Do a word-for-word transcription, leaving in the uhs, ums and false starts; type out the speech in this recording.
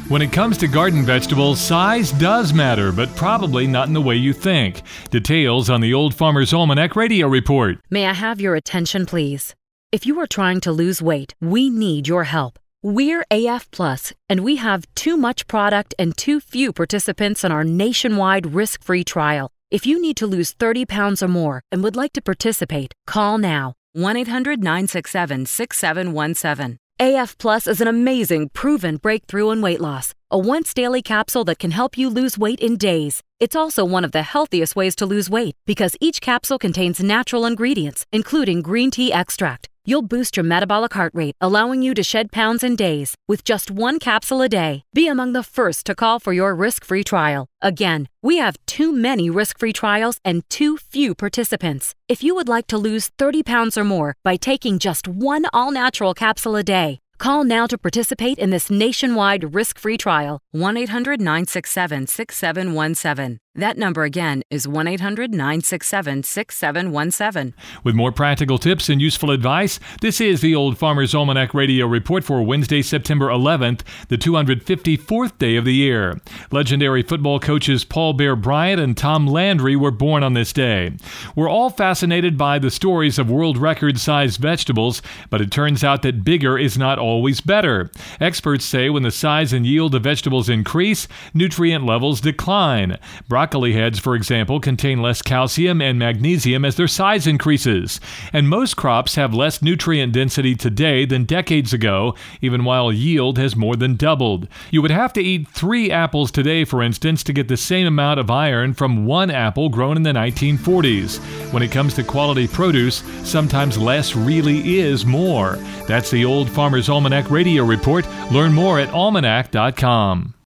When it comes to garden vegetables, size does matter, but probably not in the way you think. Details on the Old Farmer's Almanac Radio Report. May I have your attention, please? If you are trying to lose weight, we need your help. We're A F Plus, and we have too much product and too few participants in our nationwide risk-free trial. If you need to lose thirty pounds or more and would like to participate, call now. one eight hundred nine six seven six seven one seven. A F Plus is an amazing, proven breakthrough in weight loss. A once-daily capsule that can help you lose weight in days. It's also one of the healthiest ways to lose weight because each capsule contains natural ingredients, including green tea extract. You'll boost your metabolic heart rate, allowing you to shed pounds in days with just one capsule a day. Be among the first to call for your risk-free trial. Again, we have too many risk-free trials and too few participants. If you would like to lose thirty pounds or more by taking just one all-natural capsule a day, call now to participate in this nationwide risk-free trial. one eight hundred nine six seven six seven one seven. That number again is one eight hundred nine six seven six seven one seven. With more practical tips and useful advice, this is the Old Farmer's Almanac Radio Report for Wednesday, September eleventh, the two hundred fifty-fourth day of the year. Legendary football coaches Paul Bear Bryant and Tom Landry were born on this day. We're all fascinated by the stories of world record-sized vegetables, but it turns out that bigger is not always better. Experts say when the size and yield of vegetables increase, nutrient levels decline. Broccoli heads, for example, contain less calcium and magnesium as their size increases. And most crops have less nutrient density today than decades ago, even while yield has more than doubled. You would have to eat three apples today, for instance, to get the same amount of iron from one apple grown in the nineteen forties. When it comes to quality produce, sometimes less really is more. That's the Old Farmer's Almanac Radio Report. Learn more at almanac dot com.